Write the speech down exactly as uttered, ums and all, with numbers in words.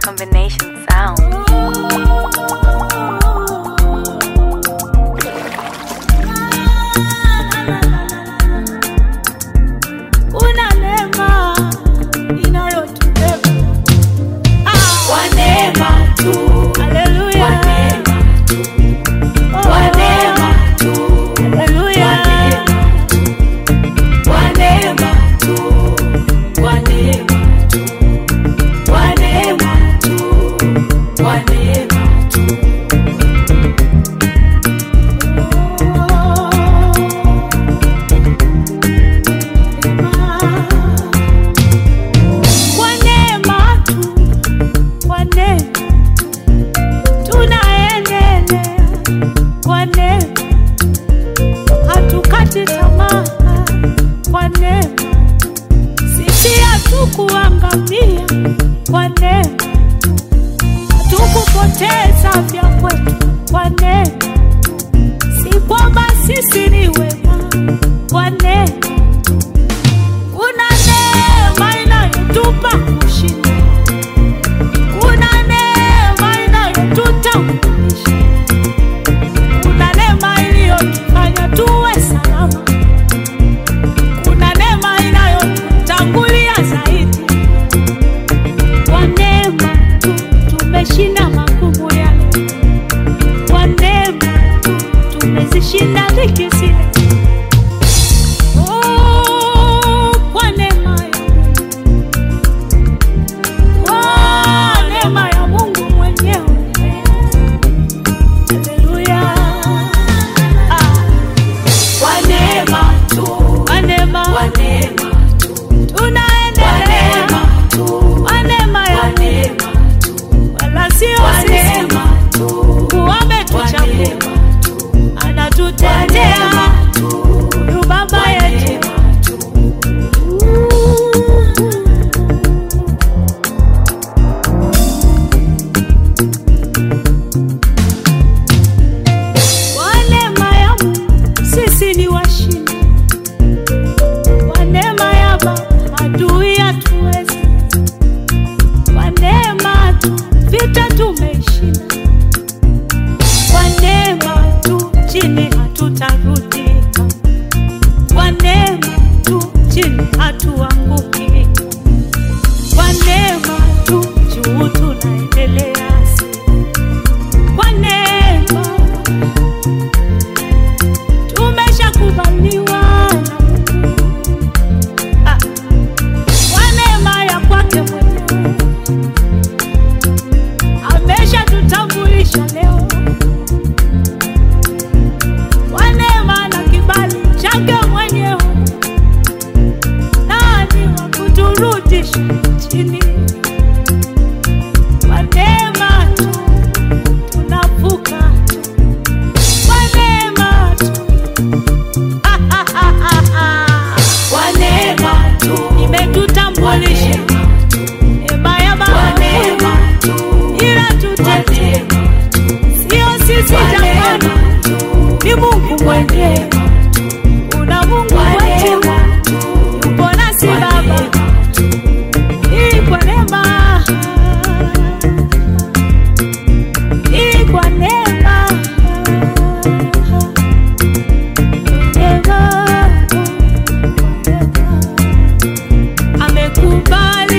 combination sound. Una neema inayotubeba. Kwa neema tu. Haleluya. Kwa neema tu. Haleluya. Kwa neema tu. Kwa neema tu. Kwa neema tu. Kwa neema tu. Kwa neema tu. Kwa neema tunaendelea. Kwa neema hatukati tamaa. Kwa neema sisi hatukuangamia. Kwa neema hatukupoteza vya kwetu. Kwa neema si kwamba sisi ni wema. Kwa neema kuna neema inayotupa kushinda. Kuna neema inayotutambulisha. Kuna neema iliyotufanya tuwe salama. Kuna neema inayotutangulia zaidi. Kwa neema tu tumeshinda magumu yale. Kwa neema tu tumezishinda dhiki zile. Oh, kwa neema ya Kwa neema ya Mungu mwenyewe. Haleluya. Ah. Kwa neema tu. Kwa neema. Kwa neema tu. Tunaendelea. Kwa neema tu. Kwa neema ya neema tu. Wala sio sisi. Kwa neema tu. Ametuchagua. Anatutendea. Huyu Baba yetu. Kwa neema ya Mungu sisi ni washindi. Kwa neema ya Baba adui hatuwezi. Kwa neema tu vita tumeishinda. Kwa neema tu chini hatutarudi. Kwa neema tu chini hatuanguki. Kwa neema tu juu tunaendelea. Kwa neema tumeshakubaliwa na Mungu. Ah. Kwa neema ya kwake mwenyewe ameshatutambulisha leo. Kwa neema na kibali chake mwenyewe, nani wa kuturudisha chini? Kwa neema tu tunavuka tu. Kwa neema tu. Ah, ah, ah, ah, ah. Kwa neema tu imetutambulisha. Neema ya Baba. Kwa neema tu inatutetea. Sio sisi jamani, ni Mungu mwenyewe. Una Mungu wetu yupo nasi Baba. Hii kwa neema. Hii kwa neema. Neema. Amekubali